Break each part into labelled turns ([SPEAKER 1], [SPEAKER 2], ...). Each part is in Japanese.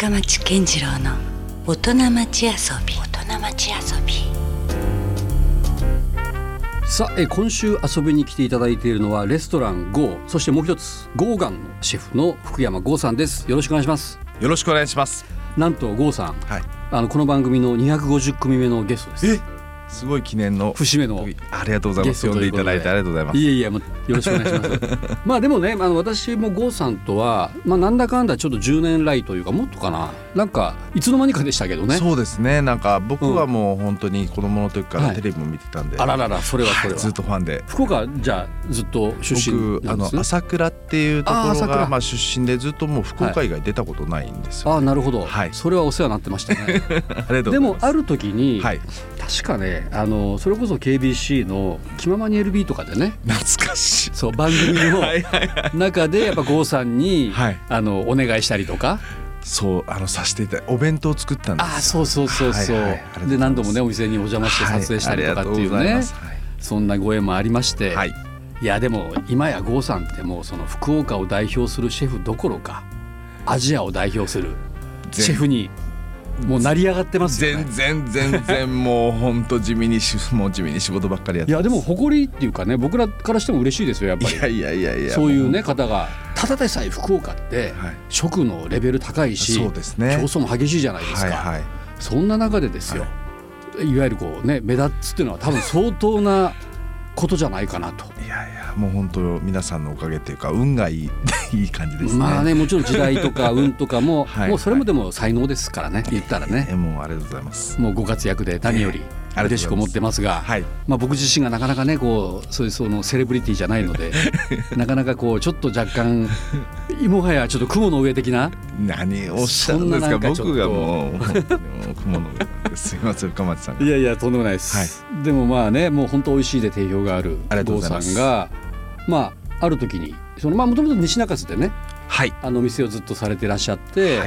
[SPEAKER 1] 深町健次郎の大人町遊び。
[SPEAKER 2] さあ、今週遊びに来ていただいているのはレストランゴー、そしてもう一つゴーガンのシェフの福山剛さんです。よろしくお願いします。
[SPEAKER 3] よろしくお願いします。
[SPEAKER 2] なんとゴーさん、
[SPEAKER 3] はい、
[SPEAKER 2] この番組の250組目のゲストです。
[SPEAKER 3] すごい記念の
[SPEAKER 2] 節目の
[SPEAKER 3] ありがとうございます。呼んでいただいてありがとうございます。
[SPEAKER 2] いえよろしくお願いしますまあでもね、私もゴーさんとは、なんだかんだちょっと10年来というかもっとかな、なんかいつの間にかでしたけどね。
[SPEAKER 3] そうですね。なんか僕はもう本当に子供の時からテレビも見てたんで、
[SPEAKER 2] あららら、それは、
[SPEAKER 3] ずっとファンで。
[SPEAKER 2] 福岡じゃあずっと出身なんですね。
[SPEAKER 3] 僕朝倉っていうところが出身で、ずっともう福岡以外出たことないんですよ。
[SPEAKER 2] なるほど、
[SPEAKER 3] はい、
[SPEAKER 2] それはお世話になってましたね
[SPEAKER 3] ありがとうございます。
[SPEAKER 2] でもある時に、
[SPEAKER 3] はい、
[SPEAKER 2] 確かね、それこそ KBC の気ままに LB とかでね、
[SPEAKER 3] 懐かしい、
[SPEAKER 2] そう番組の中でやっぱ郷さんに、
[SPEAKER 3] はい、
[SPEAKER 2] お願いしたりとか、
[SPEAKER 3] そうさせていただいてお弁当を作ったんです。
[SPEAKER 2] そう、で何度もねお店にお邪魔して撮影したりとかっていうね、そんなご縁もありまして、はい、いやでも今や郷さんってもうその福岡を代表するシェフどころかアジアを代表するシェフにもう成り上がってますよね。
[SPEAKER 3] 全然もう本当地味に仕事ばっかりやってます。
[SPEAKER 2] いやでも誇りっていうかね、僕らからしても嬉しいですよやっぱり。
[SPEAKER 3] いや
[SPEAKER 2] そういうね方が、ただでさえ福岡って食のレベル高いし、
[SPEAKER 3] そうですね、
[SPEAKER 2] 競争も激しいじゃないですか、そんな中でですよ、いわゆるこうね目立つっていうのは多分相当なことじゃないかなと。
[SPEAKER 3] いやもう本当皆さんのおかげっていうか運がいいいい感じですね。
[SPEAKER 2] もちろん時代とか運とかももうそれもでも才能ですからね、言ったらね。
[SPEAKER 3] もうありがとうございます。
[SPEAKER 2] もうご活躍で何より嬉しく思ってますが、僕自身がなかなかねこうそういうそのセレブリティじゃないのでなかなかこうちょっと若干もはやちょっと雲の上的な、
[SPEAKER 3] 何をおっしゃるんですか。僕がもう雲の上です。すいません深町さん。
[SPEAKER 2] いやとんでもないです、でももう本当美味しいで定評がある郷さんが、ある時にもともと西中洲でね、店をずっとされていらっしゃって、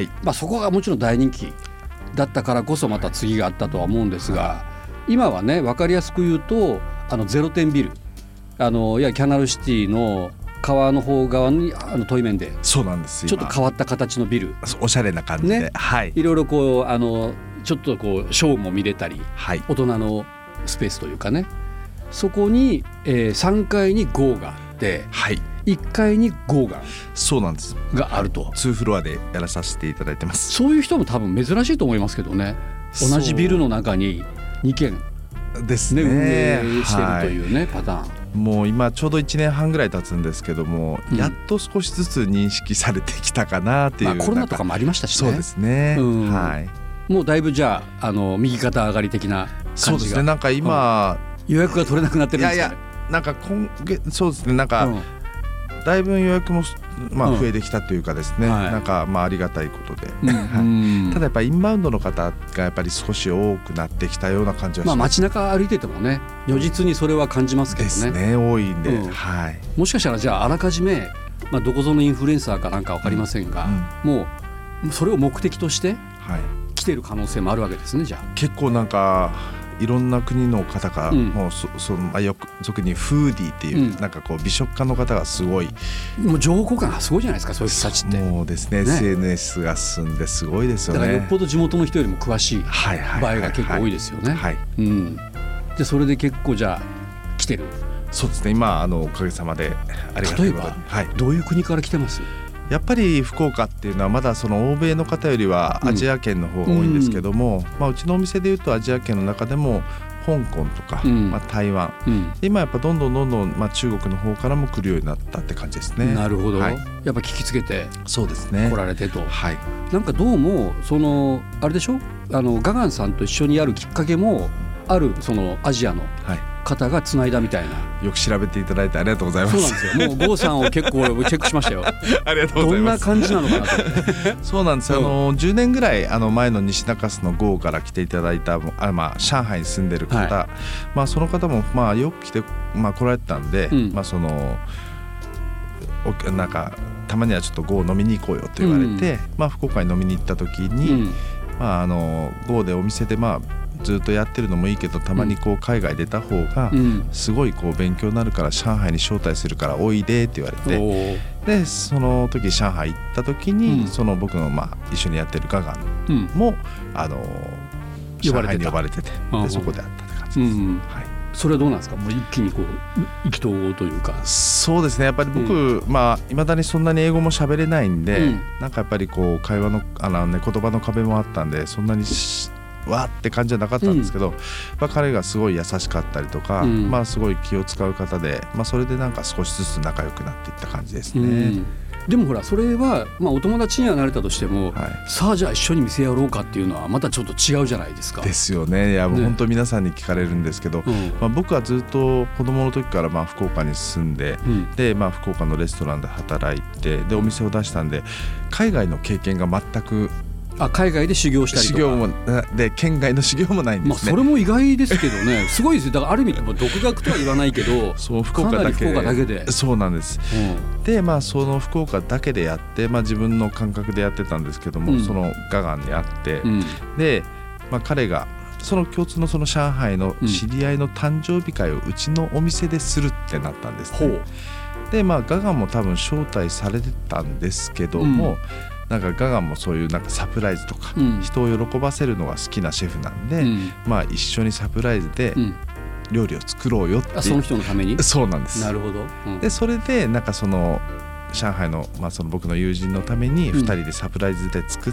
[SPEAKER 2] そこがもちろん大人気だったからこそまた次があったとは思うんですが、今はね分かりやすく言うとゼロ点ビル、いやキャナルシティの川の方側に対面で、
[SPEAKER 3] そうなんです、
[SPEAKER 2] ちょっと変わった形のビル、
[SPEAKER 3] おしゃれな感じで、
[SPEAKER 2] いろいろこうちょっとこうショーも見れたり、大人のスペースというかね、そこに、3階にゴーがあって、1階にゴーガン、
[SPEAKER 3] そうなんです
[SPEAKER 2] があると、
[SPEAKER 3] 2フロアでやらさせていただいてます。
[SPEAKER 2] そういう人も多分珍しいと思いますけどね、同じビルの中に2軒
[SPEAKER 3] ですね、
[SPEAKER 2] 運営してるというね、パターン。
[SPEAKER 3] もう今ちょうど1年半ぐらい経つんですけども、やっと少しずつ認識されてきたかなっていう、
[SPEAKER 2] コロナとかもありましたしね。
[SPEAKER 3] そうですね、
[SPEAKER 2] もうだいぶじゃあ右肩上がり的な感じが。
[SPEAKER 3] そうですね、なんか今、
[SPEAKER 2] 予約が取れなくなってるんですかね。
[SPEAKER 3] なんかそうですね、なんか、だいぶ予約も増えてきたというかですね、なんかありがたいことで、ただやっぱりインバウンドの方がやっぱり少し多くなってきたような感じはします。
[SPEAKER 2] 街中歩いててもね如実にそれは感じますけどね。
[SPEAKER 3] ですね、多いんで、
[SPEAKER 2] もしかしたらじゃああらかじめ、どこぞのインフルエンサーかなんか分かりませんが、もうそれを目的として来てる可能性もあるわけですね。じゃあ
[SPEAKER 3] 結構なんかいろんな国の方が、もう俗にフーディーっていう、なんかこう美食家の方がすごい、
[SPEAKER 2] もう情報交換がすごいじゃないですか、そういう人たちって。
[SPEAKER 3] もうですね、SNS が進んですごいですよね。
[SPEAKER 2] だからよっぽど地元の人よりも詳しい場合が結構多いですよね。でそれで結構じゃあ来てる。
[SPEAKER 3] そうですね、今おかげさまでありがたいことに。
[SPEAKER 2] 例えば、どういう国から来てます？
[SPEAKER 3] やっぱり福岡っていうのはまだその欧米の方よりはアジア圏の方が多いんですけども、うちのお店でいうとアジア圏の中でも香港とか、台湾、今やっぱどんどん中国の方からも来るようになったって感じですね。
[SPEAKER 2] なるほど、やっぱ聞きつけて来られてと、なんかどうもあれでしょ、ガガンさんと一緒にやるきっかけもある、そのアジアの方がつないだみたいな。
[SPEAKER 3] よく調べていただいてありがとうございます。
[SPEAKER 2] そうなんですよ、もう郷さんを結構チェックしましたよ
[SPEAKER 3] ありがとうございます。
[SPEAKER 2] どんな感じなのかなと
[SPEAKER 3] そうなんです、10年ぐらい前の西中洲の郷から来ていただいた上海に住んでる方、その方もよく来て、来られてたんで、なんかたまにはちょっと郷飲みに行こうよと言われて、福岡に飲みに行った時に、郷でお店でずっとやってるのもいいけど、たまにこう海外出た方がすごいこう勉強になるから上海に招待するからおいでって言われて、 でその時上海行った時に、その僕の一緒にやってるガガンも、上海に呼ばれてて、でそこで会ったって感じです。はい。
[SPEAKER 2] それはどうなんですか？もう一気にこう意気投合というか。
[SPEAKER 3] そうですね、やっぱり僕、未だにそんなに英語も喋れないんで、なんかやっぱりこう会話の言葉の壁もあったんで、そんなにわーって感じじゃなかったんですけど、彼がすごい優しかったりとか、すごい気を使う方で、それでなんか少しずつ仲良くなっていった感じですね。
[SPEAKER 2] でもほらそれは、お友達にはなれたとしても、さあじゃあ一緒に店やろうかっていうのはまたちょっと違うじゃないですか。
[SPEAKER 3] ですよね。いやもう本当皆さんに聞かれるんですけど、僕はずっと子供の時から福岡に住んで、で福岡のレストランで働いて、でお店を出したんで、海外の経験が全く
[SPEAKER 2] 海外で修行したりとか、
[SPEAKER 3] 修行もで県外の修行もないんですね。
[SPEAKER 2] それも意外ですけどね。すごいですよ。だからある意味独学とは言わないけど、
[SPEAKER 3] そう福岡だけで。そうなんです。でその福岡だけでやって、自分の感覚でやってたんですけども、そのガガンに会って、で、彼がその共通のその上海の知り合いの誕生日会をうちのお店でするってなったんですね。でガガンも多分招待されてたんですけども、なんかガガンもそういうなんかサプライズとか、人を喜ばせるのが好きなシェフなんで、一緒にサプライズで料理を作ろうよって、
[SPEAKER 2] その人のために。
[SPEAKER 3] そうなんです。
[SPEAKER 2] なるほど。
[SPEAKER 3] でそれでなんかその上海の、その僕の友人のために2人でサプライズで作って、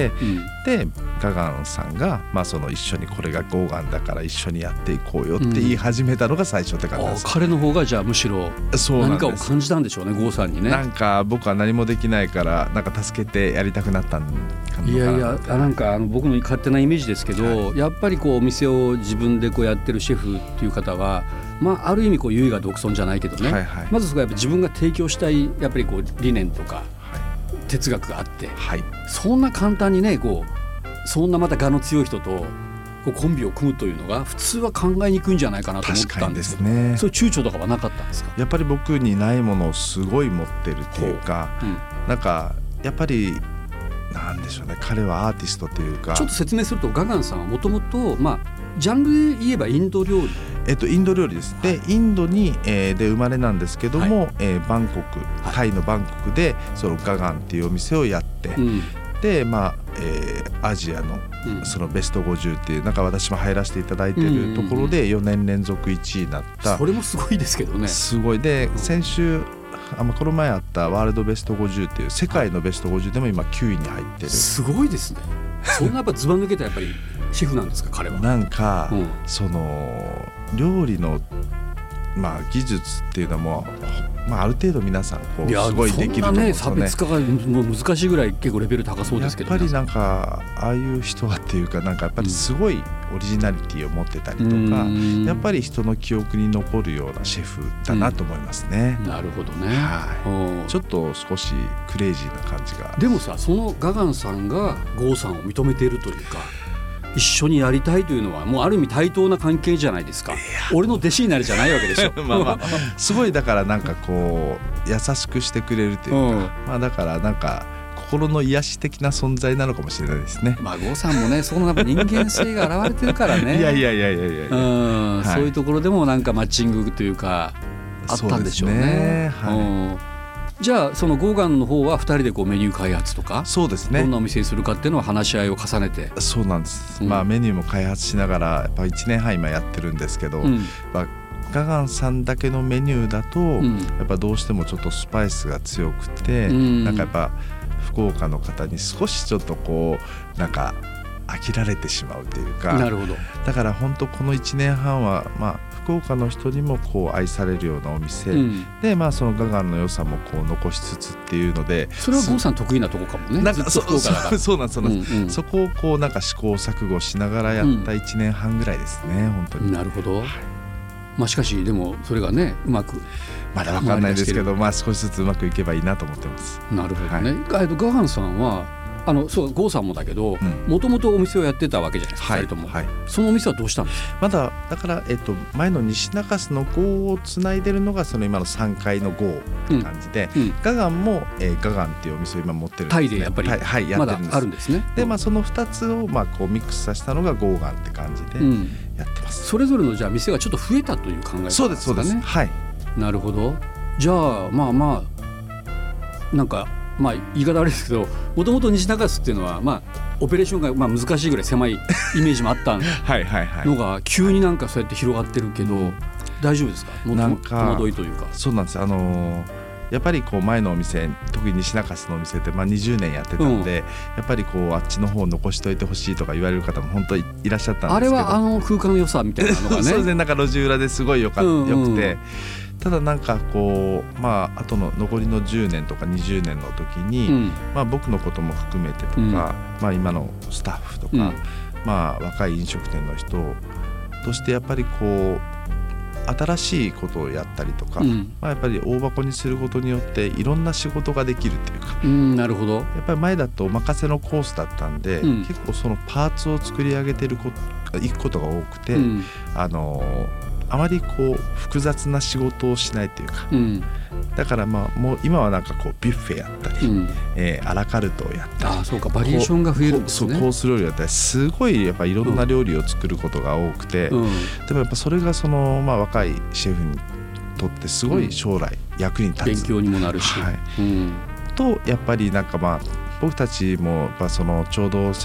[SPEAKER 3] でガガンさんが、その一緒にこれがゴーガンだから一緒にやっていこうよって言い始めたのが最初って感じです。
[SPEAKER 2] 彼の方がじゃあむしろ何かを感じたんでしょうね、ゴーさんにね。
[SPEAKER 3] なんか僕は何もできないからなんか助けてやりたくなったんかな。
[SPEAKER 2] いやなんか僕の勝手なイメージですけど、やっぱりこうお店を自分でこうやってるシェフっていう方は、ある意味こう優位が独尊じゃないけどね、まずそこはやっぱ自分が提供したいやっぱりこう理念とか哲学があって、そんな簡単にねそんなまた我の強い人とこうコンビを組むというのが普通は考えにくいんじゃないかなと思ったんですけど、そういう躊躇とかはなかったんですか？
[SPEAKER 3] やっぱり僕にないものをすごい持ってるっていうか、なんかやっぱりなんでしょうね、彼はアーティストというか。
[SPEAKER 2] ちょっと説明すると、ガガンさんはもともとジャンルで言えばインド料理、
[SPEAKER 3] インド料理です。でインドに、で生まれなんですけども、バンコク、タイのバンコクでそのガガンっていうお店をやって、でアジアのそのベスト50っていう、なんか私も入らせていただいているところで4年連続1位になった。
[SPEAKER 2] それもすごいですけどね。
[SPEAKER 3] すごい。で先週この前あったワールドベスト50っていう世界のベスト50でも今9位に入ってる。
[SPEAKER 2] すごいですね。そんなやっぱずば抜けたやっぱりシェフなんですか、彼は。
[SPEAKER 3] なんか、その料理の技術っていうのも、ある程度皆さんこうすごいできると思うんですよね。
[SPEAKER 2] 差別化がもう難しいぐらい結構レベル高そうですけど、
[SPEAKER 3] やっぱりなんかああいう人はっていうか、なんかやっぱりすごいオリジナリティを持ってたりとか、やっぱり人の記憶に残るようなシェフだなと思いますね。
[SPEAKER 2] なるほどね。
[SPEAKER 3] ちょっと少しクレイジーな感じが。
[SPEAKER 2] でもさ、そのガガンさんがゴーさんを認めているというか、一緒にやりたいというのはもうある意味対等な関係じゃないですか。俺の弟子になるじゃないわけでしょ。
[SPEAKER 3] すごいだからなんかこう優しくしてくれるというか、だからなんか心の癒し的な存在なのかもしれないですね。
[SPEAKER 2] ゴーさんもね、その人間性が現れてるからね。
[SPEAKER 3] いや、
[SPEAKER 2] そういうところでもなんかマッチングというかあったんでしょうね。じゃあそのゴーガンの方は2人でこうメニュー開発とか、
[SPEAKER 3] そうですね、
[SPEAKER 2] どんなお店にするかっていうのは話し合いを重ねて。
[SPEAKER 3] そうなんです、メニューも開発しながらやっぱ1年半今やってるんですけど、ガガンさんだけのメニューだと、やっぱどうしてもちょっとスパイスが強くて、なんかやっぱ福岡の方に少しちょっとこうなんか飽きられてしまうというか。
[SPEAKER 2] なるほど。
[SPEAKER 3] だから本当この1年半は福岡の人にもこう愛されるようなお店、でそのガガンの良さもこう残しつつっていうので、
[SPEAKER 2] それはゴーさん得意なとこかもね。
[SPEAKER 3] なんかそうなんです、そこをこうなんか試行錯誤しながらやった1年半ぐらいですね、本当に。
[SPEAKER 2] なるほど。しかしでもそれがねうまく
[SPEAKER 3] まだ分かんないですけど、少しずつうまくいけばいいなと思ってます。
[SPEAKER 2] なるほどね。ガガンさんはそうゴーさんもだけど、もともとお店をやってたわけじゃないですか、2人とも。そのお店はどうしたんですか？
[SPEAKER 3] まだだから、前の西中洲のゴーをつないでるのがその今の3階のゴーって感じで、ガガンも、ガガンっていうお店を今持ってるんです、
[SPEAKER 2] タイでやっぱり、まだあるんですね。
[SPEAKER 3] で、その2つをこうミックスさせたのがゴーガンって感じでやってます。
[SPEAKER 2] それぞれのじゃあ店がちょっと増えたという考え方ですかね。
[SPEAKER 3] そうです、はい。
[SPEAKER 2] なるほど。じゃあなんかまあ言い方悪いですけど、もともと西中洲っていうのはまあオペレーションがまあ難しいぐらい狭いイメージもあったのが急になんかそうやって広がってるけど大丈夫ですか？なんか戸惑いというか。
[SPEAKER 3] そうなんです。やっぱりこう前のお店、特に西中洲のお店ってまあ20年やってたので、やっぱりこうあっちの方を残しといてほしいとか言われる方も本当にいらっしゃったんですけど、
[SPEAKER 2] あれは空間の良さみたいなのがね
[SPEAKER 3] そうですね、なんか路地裏ですごいよくて、ただなんかこうまああとの残りの10年とか20年の時に、まあ僕のことも含めてとか、まあ今のスタッフとか、まあ若い飲食店の人としてやっぱりこう新しいことをやったりとか、まあ、やっぱり大箱にすることによっていろんな仕事ができるっていうか、
[SPEAKER 2] なるほど。
[SPEAKER 3] やっぱり前だとお任せのコースだったんで、結構そのパーツを作り上げていくことが多くて、あまりこう複雑な仕事をしないというか、だからまあもう今はなんかこうビュッフェやったり、アラカルトをやったり、
[SPEAKER 2] そうか、バリエーションが増えるんですね。
[SPEAKER 3] コース料理やったりすごいやっぱいろんな料理を作ることが多くて、でもやっぱそれがそのまあ若いシェフにとってすごい将来役に立つ、
[SPEAKER 2] 勉強にもなるし、
[SPEAKER 3] とやっぱりなんかまあ僕たちもやっぱそのちょうど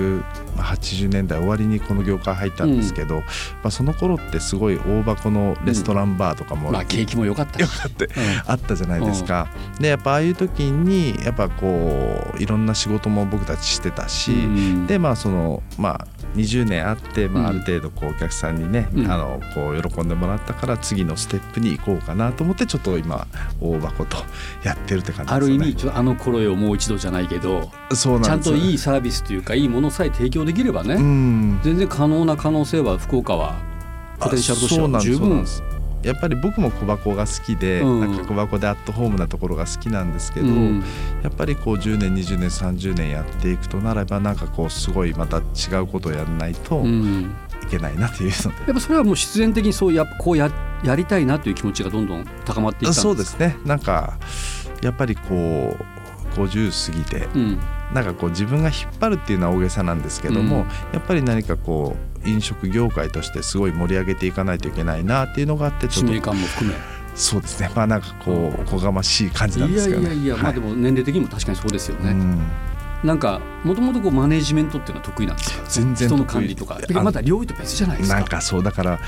[SPEAKER 3] 1980年代終わりにこの業界入ったんですけど、その頃ってすごい大箱のレストランバーとかも、
[SPEAKER 2] 景気も良かった
[SPEAKER 3] あったじゃないですか。でやっぱああいう時にやっぱこういろんな仕事も僕たちしてたし、でまあそのまあ20年あって、まあ、ある程度こうお客さんにね、こう喜んでもらったから次のステップに行こうかなと思ってちょっと今大箱とやってるって感じですね。
[SPEAKER 2] ある意味あの頃よもう一度じゃないけど、
[SPEAKER 3] そうなんです。
[SPEAKER 2] ちゃんといいサービスというかいいものさえ提供できればね、全然可能な可能性は福岡はポテンシャルとしては十分。
[SPEAKER 3] やっぱり僕も小箱が好きで、なんか小箱でアットホームなところが好きなんですけど、やっぱりこう10年20年30年やっていくとならばなんかこうすごいまた違うことをやらないといけないなというので、
[SPEAKER 2] やっぱそれはもう必然的にそうこうやりたいなという気持ちがどんどん高まっていったんですか？
[SPEAKER 3] そうですね。なんかやっぱりこう50過ぎて、なんかこう自分が引っ張るっていうのは大げさなんですけども、やっぱり何かこう飲食業界としてすごい盛り上げていかないといけないなっていうのがあって、
[SPEAKER 2] 使命感も含め。
[SPEAKER 3] そうですね。まあなんかこうおこがましい感じなんですけどね。
[SPEAKER 2] まあでも年齢的にも確かにそうですよね。なんかもともとマネジメントっていうのは得意なんですか？
[SPEAKER 3] 全然
[SPEAKER 2] 人の管理とか。また料理と別じゃないですか。
[SPEAKER 3] なんかそうだから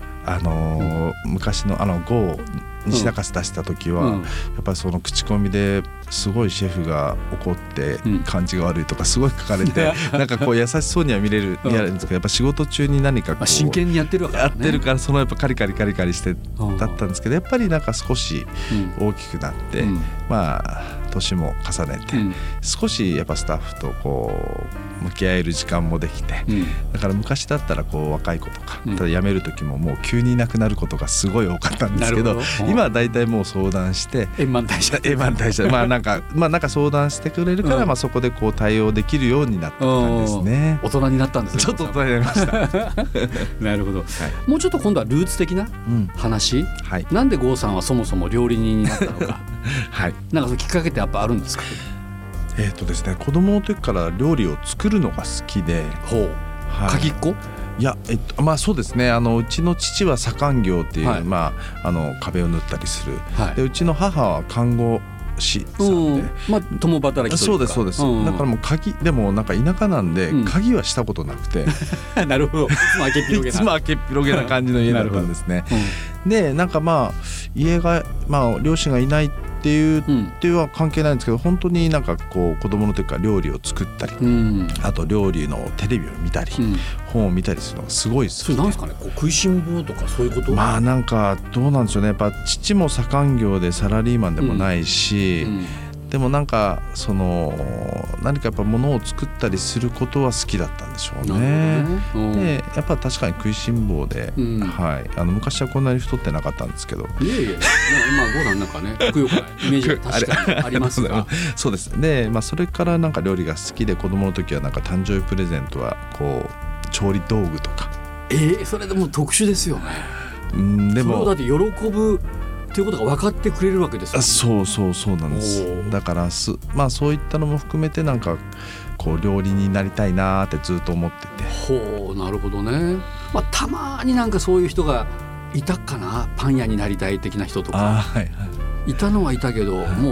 [SPEAKER 3] 昔のGO西中洲出した時は、やっぱりその口コミですごいシェフが怒って感じが悪いとかすごい書かれて、なんかこう優しそうには見えるんですけど、やっぱ仕事中に何かこう
[SPEAKER 2] 真剣にやってるからね。
[SPEAKER 3] やってるからそのやっぱカリカリしてだったんですけど、やっぱりなんか少し大きくなって、まあ年も重ねて、少しやっぱスタッフとこう向き合える時間もできて、だから昔だったらこう若い子とか、ただ辞める時ももう急にいなくなることがすごい多かったんですけど、今はだいたいもう相談して
[SPEAKER 2] 円満退社
[SPEAKER 3] まあなんか相談してくれるから、まあそこでこう対応できるようになった感じですね。
[SPEAKER 2] 大人になったんですね。
[SPEAKER 3] ちょっと大人になりました
[SPEAKER 2] なるほど、もうちょっと今度はルーツ的な話、なんで郷さんはそもそも料理人になったのかなんかそのきっかけってやっぱあるんですか？
[SPEAKER 3] ですね、子供の時から料理を作るのが好きで。
[SPEAKER 2] 鍵っ子？
[SPEAKER 3] いや、まあそうですね。うちの父は左官業っていう、まあ壁を塗ったりする、でうちの母は看護師さんで、
[SPEAKER 2] まあ共働きというか。
[SPEAKER 3] そうです、だからもうでもなんか田舎なんで、鍵はしたことなくて
[SPEAKER 2] なるほど。いつも
[SPEAKER 3] 開けっぴろげな感じの家だったんですねでなんかまあ家がまあ両親がいないっていうは関係ないんですけど、本当になんかこう子供の時から料理を作ったり、あと料理のテレビを見たり、本を見たりするのがすごい好きで。
[SPEAKER 2] それなんですかね、こう食いしん坊とかそういうこと？
[SPEAKER 3] まあなんかどうなんでしょうね。やっぱ父も左官業でサラリーマンでもないし、でもなんかその何かやっぱ物を作ったりすることは好きだったんでしょうね。でやっぱ確かに食いしん坊で、昔はこんなに太ってなかったんですけど、
[SPEAKER 2] 今郷さんなんかねふくよかなイメージが確かにありますが
[SPEAKER 3] そうです。で、それからなんか料理が好きで、子供の時はなんか誕生日プレゼントはこう調理道具とか。
[SPEAKER 2] それでも特殊ですよね。
[SPEAKER 3] でも
[SPEAKER 2] それをだって喜ぶということが分かってくれるわけですよね。
[SPEAKER 3] そうなんです。だからまあそういったのも含めてなんかこう料理になりたいなってずっと思ってて。
[SPEAKER 2] なるほどね。たまになんかそういう人がいたかな、パン屋になりたい的な人とか、いたのはいたけど、もう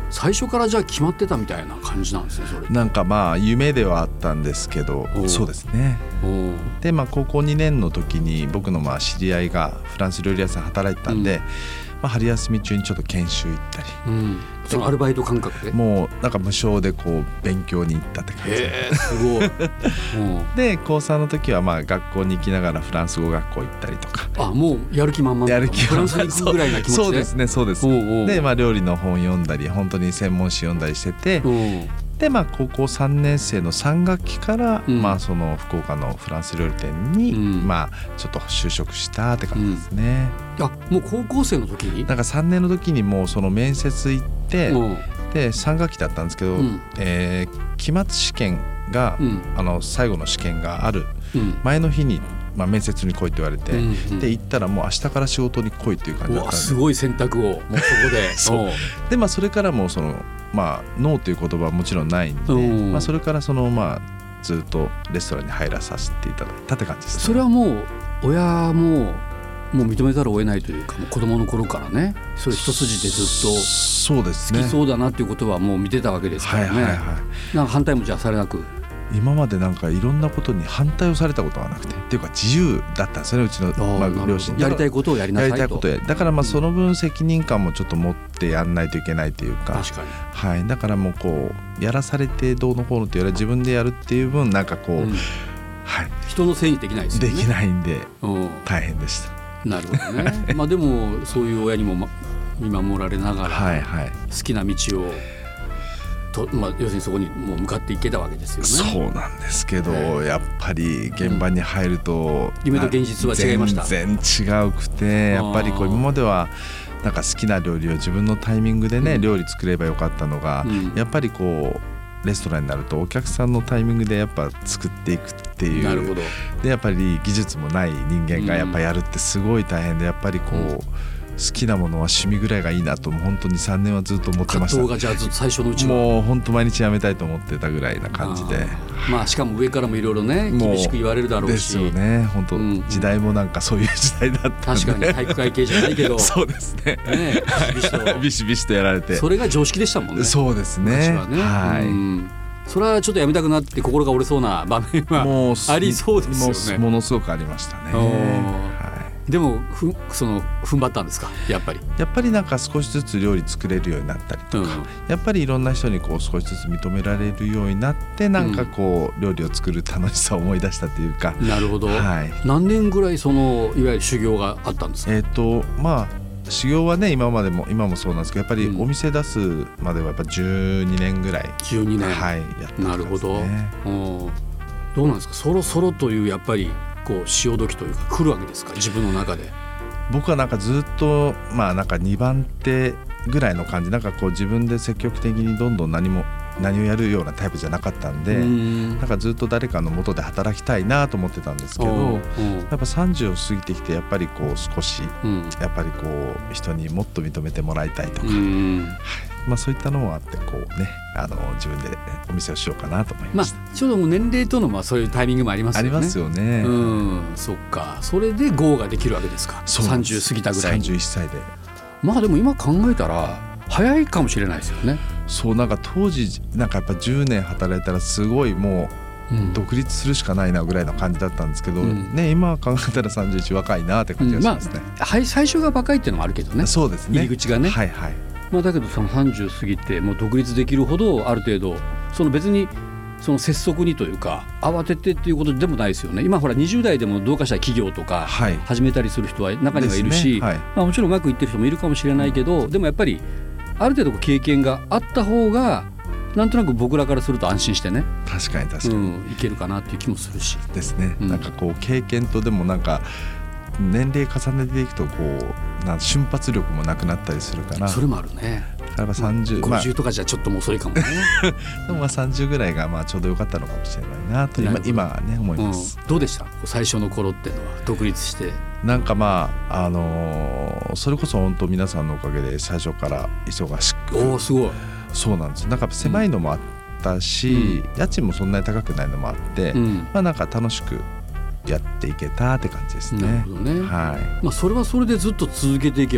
[SPEAKER 2] 最初からじゃあ決まってたみたいな感じなんですね。それ
[SPEAKER 3] なんかまあ夢ではあったんですけど、そうですね。で高校2年の時に僕の知り合いがフランス料理屋さん働いてたんで、春休み中にちょっと研修行ったり、
[SPEAKER 2] そのアルバイト感覚で
[SPEAKER 3] もうなんか無償でこう勉強に行ったって感じ
[SPEAKER 2] すごい
[SPEAKER 3] で高3の時は学校に行きながらフランス語学校行ったりとか、
[SPEAKER 2] もうやる気満々、フランスに行くぐらいな気持ちで。
[SPEAKER 3] そうですね、そうです。で料理の本読んだり本当に専門誌読んだりしてて、で高校3年生の3学期から、その福岡のフランス料理店に、ちょっと就職したって感じですね。
[SPEAKER 2] もう高校生の時に？
[SPEAKER 3] なんか3年の時にもうその面接行って、で3学期だったんですけど、期末試験が、最後の試験がある前の日に、面接に来いって言われて、で行ったらもう明日から仕事に来いっていう感じだったんで、
[SPEAKER 2] すごい選択をもうそこで
[SPEAKER 3] でそれからもそのノーという言葉はもちろんないんで、それからそのずっとレストランに入らさせていただいたって感じですね。
[SPEAKER 2] それはもう親も認めざるを得ないというか、もう子供の頃からね、それ一筋でずっと
[SPEAKER 3] そうですね、
[SPEAKER 2] 好きそうだなっていうことはもう見てたわけですからね。なんか反対もじゃあされなく？
[SPEAKER 3] 今までなんかいろんなことに反対をされたことはなくて、っていうか自由だったんですよね、うちの両親。
[SPEAKER 2] やりたいことをやりなさいと。
[SPEAKER 3] やりたいことだからその分責任感もちょっと持ってやんないといけないというか。
[SPEAKER 2] 確かに。
[SPEAKER 3] だからもうこうやらされてどうのこうのっていうより自分でやるっていう分なんかこう、
[SPEAKER 2] 人のせいにできないですよね。
[SPEAKER 3] できないんで大変でした。
[SPEAKER 2] なるほどね。でもそういう親にも見守られながら好きな道を要するにそこにもう向かっていけたわけですよね。
[SPEAKER 3] そうなんですけど、やっぱり現場に入ると、
[SPEAKER 2] 夢と現実は違いました。
[SPEAKER 3] 全然違くて、やっぱり今まではなんか好きな料理を自分のタイミングでね、料理作ればよかったのが、やっぱりこうレストランになるとお客さんのタイミングでやっぱ作っていくっていう。
[SPEAKER 2] なるほど。
[SPEAKER 3] でやっぱり技術もない人間がやっぱやるってすごい大変で、やっぱりこう、好きなものは趣味ぐらいがいいなと本当に3年はずっと思ってました。
[SPEAKER 2] 葛藤がじゃあずっと最初のうちは
[SPEAKER 3] もう本当毎日やめたいと思ってたぐらいな感じで、
[SPEAKER 2] しかも上からもいろいろね厳しく言われるだろうし
[SPEAKER 3] ですよね。本当、時代もなんかそういう時代だったんで、
[SPEAKER 2] 確かに体育会系じゃないけど
[SPEAKER 3] そうですね、ビシビシとやられて、
[SPEAKER 2] それが常識でしたもんね。
[SPEAKER 3] そうですね。
[SPEAKER 2] それはちょっとやめたくなって心が折れそうな場面はありそうですよね。
[SPEAKER 3] ものすごくありましたね。
[SPEAKER 2] でも踏ん張ったんですか？やっぱり
[SPEAKER 3] なんか少しずつ料理作れるようになったりとか、やっぱりいろんな人にこう少しずつ認められるようになって、なんかこう料理を作る楽しさを思い出したというか。
[SPEAKER 2] なるほど。何年ぐらいいわゆる修行があったんですか？
[SPEAKER 3] 修行はね今もそうなんですけど、やっぱりお店出すまではやっぱ12年ぐらい
[SPEAKER 2] 12年
[SPEAKER 3] やってますね。
[SPEAKER 2] なるほど。どうなんですか？そろそろというやっぱり潮時というか来るわけですか？自分の中で。
[SPEAKER 3] 僕はなんかずっとなんか2番手ぐらいの感じ、なんかこう自分で積極的にどんどん何をやるようなタイプじゃなかったんで、なんかずっと誰かの下で働きたいなと思ってたんですけど、やっぱ30を過ぎてきてやっぱりこう少し、やっぱりこう人にもっと認めてもらいたいとか、そういったのもあってこうね、自分でお店をしようかなと思いました。
[SPEAKER 2] ちょうど年齢とのそういうタイミングもありますよね。
[SPEAKER 3] ありますよね。
[SPEAKER 2] そっか。それで GO ができるわけですか？30過ぎたぐらいに。
[SPEAKER 3] 31歳で。
[SPEAKER 2] でも今考えたら早いかもしれないですよね。
[SPEAKER 3] そう、なんか当時なんかやっぱ10年働いたらすごいもう独立するしかないなぐらいの感じだったんですけど、今考えたら31若いなって感じがしますね。
[SPEAKER 2] 最初が若いっていうのもあるけどね。
[SPEAKER 3] そうですね。
[SPEAKER 2] 入り口がね。だけどその30過ぎてもう独立できるほどある程度別に拙速にというか慌ててっていうことでもないですよね。今ほら20代でもどうかした企業とか始めたりする人は中にはいるし、もちろんうまくいってる人もいるかもしれないけど、でもやっぱりある程度経験があった方がなんとなく僕らからすると安心してね。
[SPEAKER 3] 確かに、
[SPEAKER 2] いけるかなっていう気もするし
[SPEAKER 3] ですね。なんかこう経験とでもなんか年齢重ねていくと瞬発力もなくなったりするから。
[SPEAKER 2] それもあるね。
[SPEAKER 3] やっぱ30、
[SPEAKER 2] 50とかじゃちょっとも遅いかもね。
[SPEAKER 3] でも30ぐらいがちょうど良かったのかもしれないなと今はね思います。
[SPEAKER 2] どうでした最初の頃っていうのは独立して？
[SPEAKER 3] なんかそれこそ本当皆さんのおかげで最初から忙しく。
[SPEAKER 2] すごい。
[SPEAKER 3] そうなんです。なんか狭いのもあったし、家賃もそんなに高くないのもあって、なんか楽しくやっていけたって感じですね。
[SPEAKER 2] なるほどね。それはそれでずっと続けていけば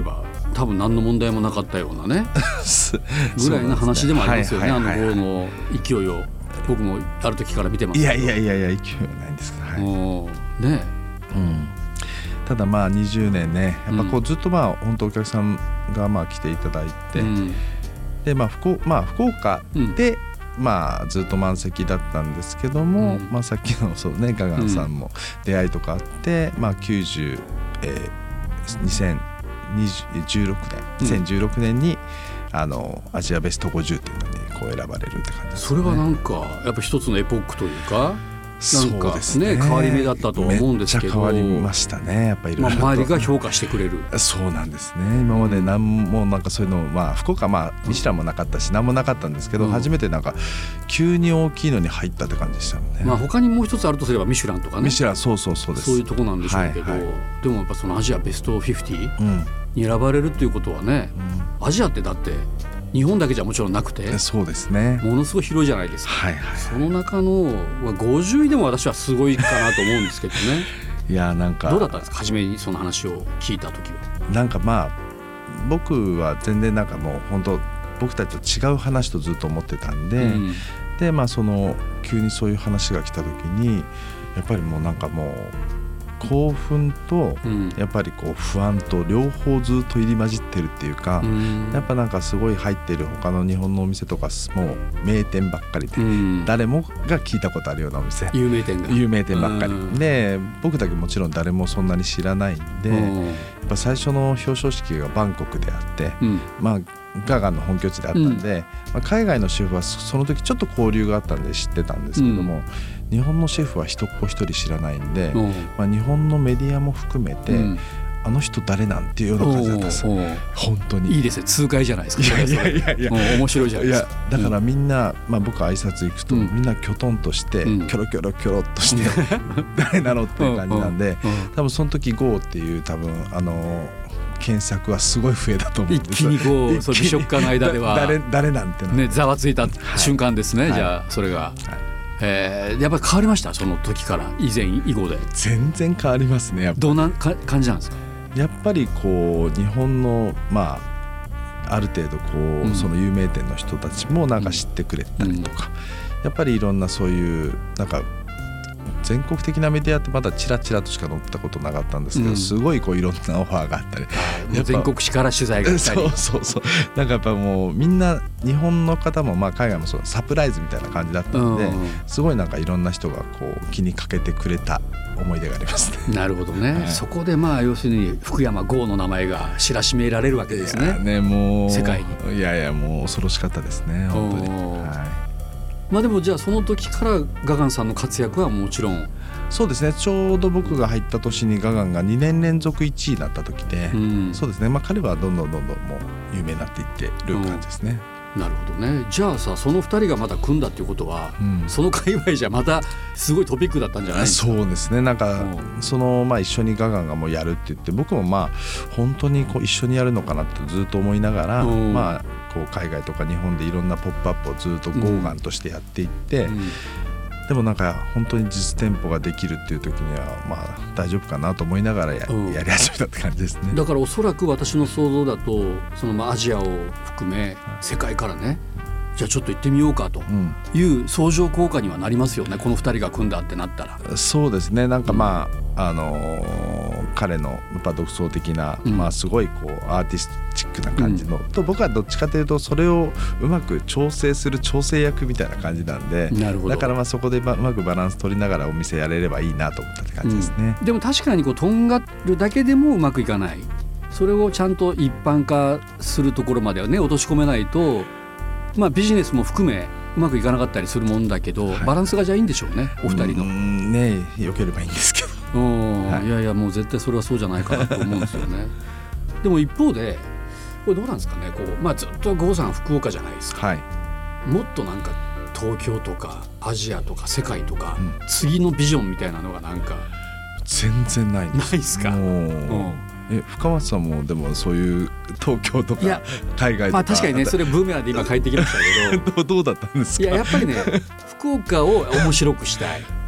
[SPEAKER 2] 多分何の問題もなかったようなねぐらいの話でもありますよね。あの号の勢いを僕もある時から見てますけど。
[SPEAKER 3] いや勢いはないんですけど、
[SPEAKER 2] ね、
[SPEAKER 3] ただまあ20年ねやっぱこうずっとまあ本当お客さんがまあ来ていただいて、でまあ福岡でまあずっと満席だったんですけども、まあさっきのそうねガガンさんも出会いとかあって、まあ2016年にアジアベスト50っていうのにこう選ばれるって感じですね。
[SPEAKER 2] それはなんかやっぱ一つのエポックというかなんかね変わり目だったとは思うんですけど、
[SPEAKER 3] めっちゃ変わりましたね。やっぱりいろいろと
[SPEAKER 2] 周りが評価してくれる。
[SPEAKER 3] そうなんですね。今まで何もなんかそういうのまあ福岡まあミシュランもなかったし何もなかったんですけど、初めてなんか急に大きいのに入ったって感じでしたもんね。
[SPEAKER 2] まあ他にもう一つあるとすればミシュランとかね。
[SPEAKER 3] ミシュランそうです。
[SPEAKER 2] そういうとこなんでしょうけど、でもやっぱそのアジアベスト50に選ばれるっていうことはね、アジアってだって日本だけじゃもちろんなくて、
[SPEAKER 3] そうですね、
[SPEAKER 2] ものすごい広いじゃないですか。その中の50位でも私はすごいかなと思うんですけどね
[SPEAKER 3] いやなんか
[SPEAKER 2] どうだったんですか、初めにその話を聞いた時は。
[SPEAKER 3] なんかまあ僕は全然なんかもう本当僕たちと違う話とずっと思ってたんで、でまあその急にそういう話が来た時にやっぱりもうなんかもう興奮とやっぱりこう不安と両方ずっと入り混じってるっていうか、やっぱなんかすごい入ってる他の日本のお店とかもう名店ばっかりで、誰もが聞いたことあるようなお店、
[SPEAKER 2] 有名店
[SPEAKER 3] ばっかりで、僕だけもちろん誰もそんなに知らないんで、やっぱ最初の表彰式がバンコクであって、まあガガンの本拠地であったんで、海外のシェフはその時ちょっと交流があったんで知ってたんですけども、日本のシェフは一っ子一人知らないんで、日本のメディアも含めて、あの人誰なんていうような感じだったんですよ。本当に
[SPEAKER 2] いいですね、痛快じゃないですか。
[SPEAKER 3] いや
[SPEAKER 2] 面白いじゃないですか。
[SPEAKER 3] だからみんな、僕挨拶行くと、みんなきょとんとして、キョロキョロっとして誰なのっていう感じなんで、多分その時 GO っていう多分検索はすごい増えたと思うんです。
[SPEAKER 2] 一気にこう美食家の間では
[SPEAKER 3] 誰なんて
[SPEAKER 2] ねざわついた瞬間ですね。じゃあそれが、やっぱり変わりました、その時から以前以後で。
[SPEAKER 3] 全然変わりますね。やっぱ
[SPEAKER 2] どんな感じなんですか。
[SPEAKER 3] やっぱりこう日本のある程度こう、その有名店の人たちもなんか知ってくれたりとか、やっぱりいろんなそういうなんか全国的なメディアってまだチラチラとしか載ったことなかったんですけど、すごいこういろんなオファーがあったり、
[SPEAKER 2] 全国紙から取材が来たり
[SPEAKER 3] そうなんかやっぱもうみんな日本の方も海外もそうサプライズみたいな感じだったので、すごいなんかいろんな人がこう気にかけてくれた思い出がありますね。
[SPEAKER 2] なるほどね、そこで要するに福山剛の名前が知らしめられるわけですね。
[SPEAKER 3] もう
[SPEAKER 2] 世界に。
[SPEAKER 3] いやもう恐ろしかったですね本当に。
[SPEAKER 2] でもじゃあその時からガガンさんの活躍はもちろん。
[SPEAKER 3] そうですね、ちょうど僕が入った年にガガンが2年連続1位になった時で、そうですね、彼はどんどんもう有名になっていってる感じですね。
[SPEAKER 2] なるほどね。じゃあさ、その2人がまた組んだっていうことは、その界隈じゃまたすごいトピックだったんじゃないですか。
[SPEAKER 3] そうですね、なんかその一緒にガガンがもうやるって言って、僕も本当にこう一緒にやるのかなってずっと思いながら、こう海外とか日本でいろんなポップアップをずっとゴーガンとしてやっていって、でもなんか本当に実店舗ができるっていう時には大丈夫かなと思いながらやり始めたって感じですね。
[SPEAKER 2] だからおそらく私の想像だとそのアジアを含め世界からね、じゃあちょっと行ってみようかという相乗効果にはなりますよね、この2人が組んだってなったら。
[SPEAKER 3] そうですね、なんか彼のやっぱ独創的な、すごいこうアーティスチックな感じの、と僕はどっちかというとそれをうまく調整する調整役みたいな感じなんで、だからそこでうまくバランス取りながらお店やれればいいなと思ったって感じですね。
[SPEAKER 2] でも確かにこうとんがるだけでもうまくいかない、それをちゃんと一般化するところまではね落とし込めないと、ビジネスも含めうまくいかなかったりするもんだけど、バランスがじゃあいいんでしょうね、お二人の。
[SPEAKER 3] ねえ、よければいいんですけど。
[SPEAKER 2] いやもう絶対それはそうじゃないかなと思うんですよね。でも一方でこれどうなんですかね、こう、ずっと郷さん福岡じゃないですか、もっとなんか東京とかアジアとか世界とか、次のビジョンみたいなのがなんか
[SPEAKER 3] 全然ないんです。
[SPEAKER 2] ないですか。
[SPEAKER 3] 深松さんもでもそういう東京とか海外とか、
[SPEAKER 2] 確かにね、それブーメランで今帰ってきましたけど
[SPEAKER 3] どうだったんですか。
[SPEAKER 2] やっぱりね福岡を面白くしたい、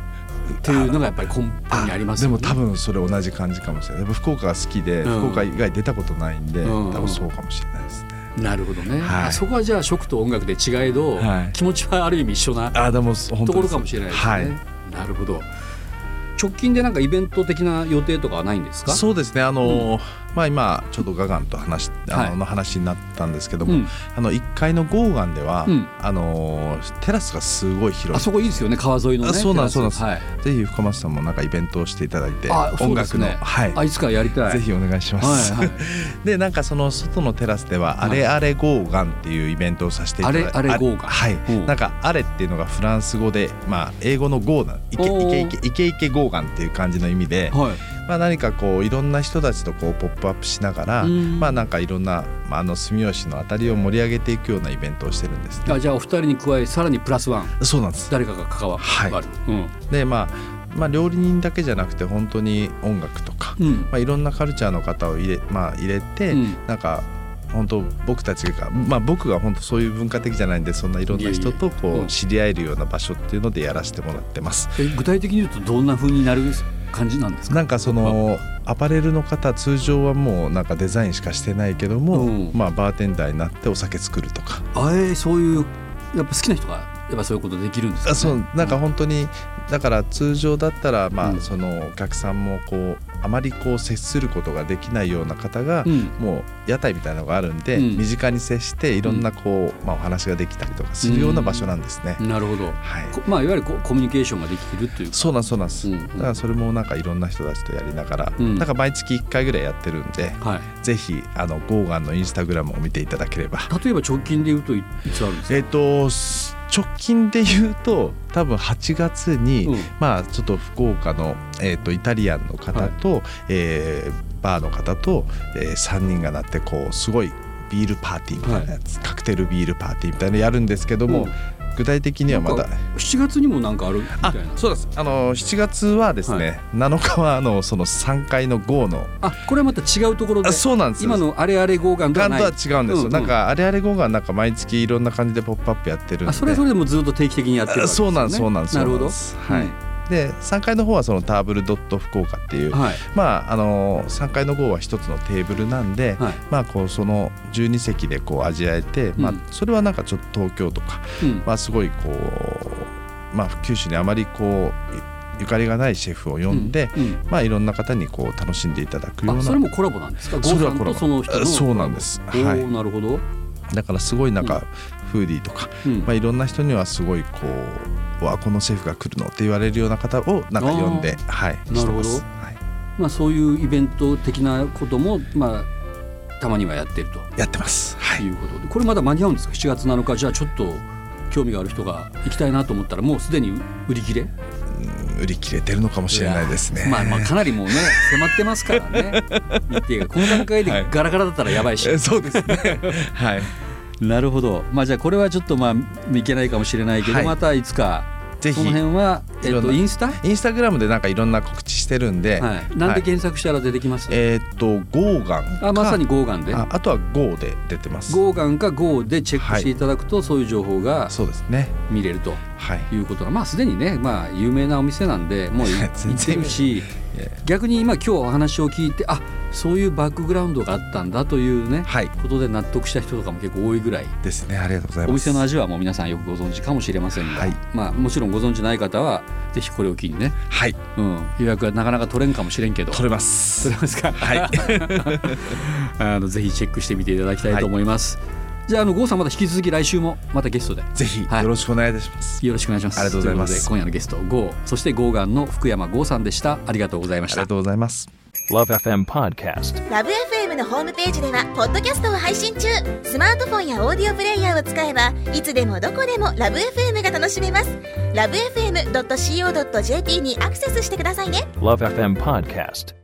[SPEAKER 2] っていうのがやっぱり根本にありますよね。
[SPEAKER 3] でも多分それ同じ感じかもしれない。福岡が好きで、福岡以外出たことないんで、多分そうかもしれないですね。
[SPEAKER 2] なるほどね、そこはじゃあ食と音楽で違えど、気持ちはある意味一緒なところかもしれないですね。なるほど。直近でなんかイベント的な予定とかはないんですか？
[SPEAKER 3] そうですね、今ちょっとガガンと話になったんですけども、1階のゴーガンでは、テラスがすごい広い。
[SPEAKER 2] あそこいいですよね、川沿いのね。
[SPEAKER 3] そうなんです、ぜひ深松さんもなんかイベントをしていただいて、音楽の、
[SPEAKER 2] いつかやりたい。
[SPEAKER 3] ぜひお願いします、でなんかその外のテラスでは、あれあれゴーガンっていうイベントをさせていただいて、
[SPEAKER 2] あれあれゴーガン、
[SPEAKER 3] なんかあれっていうのがフランス語で、英語のゴーガン、イケイケゴーガンっていう感じの意味で、何かこういろんな人たちとこうポップアップしながら、なんかいろんな、住吉のあたりを盛り上げていくようなイベントをしてるんですね。
[SPEAKER 2] じゃあお二人に加えさらにプラスワン、
[SPEAKER 3] そうなんです、
[SPEAKER 2] 誰かが関わる、
[SPEAKER 3] で料理人だけじゃなくて本当に音楽とか、いろんなカルチャーの方を入れて、なんか本当僕たちが、僕が本当そういう文化的じゃないんで、そんないろんな人とこう知り合えるような場所っていうのでやらせてもらってます。
[SPEAKER 2] 具体的に言うとどんな風になる感じなんですか？
[SPEAKER 3] なんかそのアパレルの方、通常はもうなんかデザインしかしてないけども、バーテンダーになってお酒作るとか、
[SPEAKER 2] そういうやっぱ好きな人がやっぱそういうことできるんですかね。
[SPEAKER 3] そうなんか本当にだから通常だったらそのお客さんもこうあまりこう接することができないような方が、もう屋台みたいなのがあるんで、身近に接していろんなこう、お話ができたりとかするような場所なんですね。
[SPEAKER 2] なるほど、いわゆるコミュニケーションができるというか。
[SPEAKER 3] そうなんです、だからそれもなんかいろんな人たちとやりながら、なんか毎月1回ぐらいやってるんで、ぜひゴーガンのインスタグラムを見ていただければ。
[SPEAKER 2] 例えば直近でいうといつあるんですか？
[SPEAKER 3] 直近で言うと多分8月に、ちょっと福岡の、イタリアンの方と、バーの方と、3人がなってこうすごいビールパーティーみたいなやつ、カクテルビールパーティーみたいなのやるんですけども、具体的にはまだ
[SPEAKER 2] 7月にもなんかあるみたいな。
[SPEAKER 3] そうです、7月はですね、7日はその3階のGOの
[SPEAKER 2] これはまた違うところで。そうなんです。今のあれあれゴーガンとはない。
[SPEAKER 3] 違うんですよ、なんかあれあれゴーガンなんか毎月いろんな感じでポップアップやってるんで。
[SPEAKER 2] それでもずっと定期的にやってるわけですよね。
[SPEAKER 3] そうなんです。
[SPEAKER 2] なるほど。
[SPEAKER 3] で3階の方はそのターブルドット福岡っていう、3階の号は一つのテーブルなんで、こうその12席でこう味わえて、それはなんかちょっと東京とか、すごいこう、九州にあまりこうゆかりがないシェフを呼んで、いろんな方にこう楽しんでいただくような。
[SPEAKER 2] それもコラボなんですか？
[SPEAKER 3] それはコラボ。
[SPEAKER 2] その人の。
[SPEAKER 3] そうなんです。
[SPEAKER 2] なるほど。
[SPEAKER 3] だからすごいなんかフーディーとか、いろんな人にはすごいこうこのシェフが来るのって言われるような方をなんか呼んで、
[SPEAKER 2] なるほど。そういうイベント的なこともたまにはやってると。
[SPEAKER 3] やってます。
[SPEAKER 2] いうことで、これまだ間に合うんですか？7月7日。じゃあちょっと興味がある人が行きたいなと思ったらもうすでに売り切れ？
[SPEAKER 3] 売り切れてるのかもしれないですね。
[SPEAKER 2] かなりもうね迫ってますからね。日程がこの段階でガラガラだったらやばいし。
[SPEAKER 3] そうですね。
[SPEAKER 2] なるほど。じゃあこれはちょっといけないかもしれないけど、またいつかぜひその辺はインスタ
[SPEAKER 3] グラムでなんかいろんな告知してるんで、
[SPEAKER 2] なんで検索したら出てきます？
[SPEAKER 3] ゴーガン
[SPEAKER 2] まさにゴーガンで、
[SPEAKER 3] あとは GO で出てます。
[SPEAKER 2] ゴーガンか GO でチェックしていただくと、そういう情報が見れるということが、すでにね、有名なお店なんでもう行ってるし、逆に今日お話を聞いてそういうバックグラウンドがあったんだというね、ことで納得した人とかも結構多いぐらい
[SPEAKER 3] ですね。ありがとうございます。
[SPEAKER 2] お店の味はもう皆さんよくご存知かもしれませんが、もちろんご存知ない方はぜひこれを機にね、予約はなかなか取れんかもしれんけど
[SPEAKER 3] 取れます。
[SPEAKER 2] 取れますか？ぜひチェックしてみていただきたいと思います。じゃあ郷さん、また引き続き来週もまたゲストで
[SPEAKER 3] ぜひよろしくお願いいたします。
[SPEAKER 2] よろしくお願いします。
[SPEAKER 3] ありがとうございます。
[SPEAKER 2] 今夜のゲスト郷、そしてゴーガンの福山郷さんでした。ありがとうございました。
[SPEAKER 3] ありがとうございます。
[SPEAKER 4] LoveFM Podcast。LoveFM のホームページではポッドキャストを配信中。スマートフォンやオーディオプレイヤーを使えばいつでもどこでも LoveFM が楽しめます。LoveFM.co.jp にアクセスしてくださいね。LoveFM Podcast。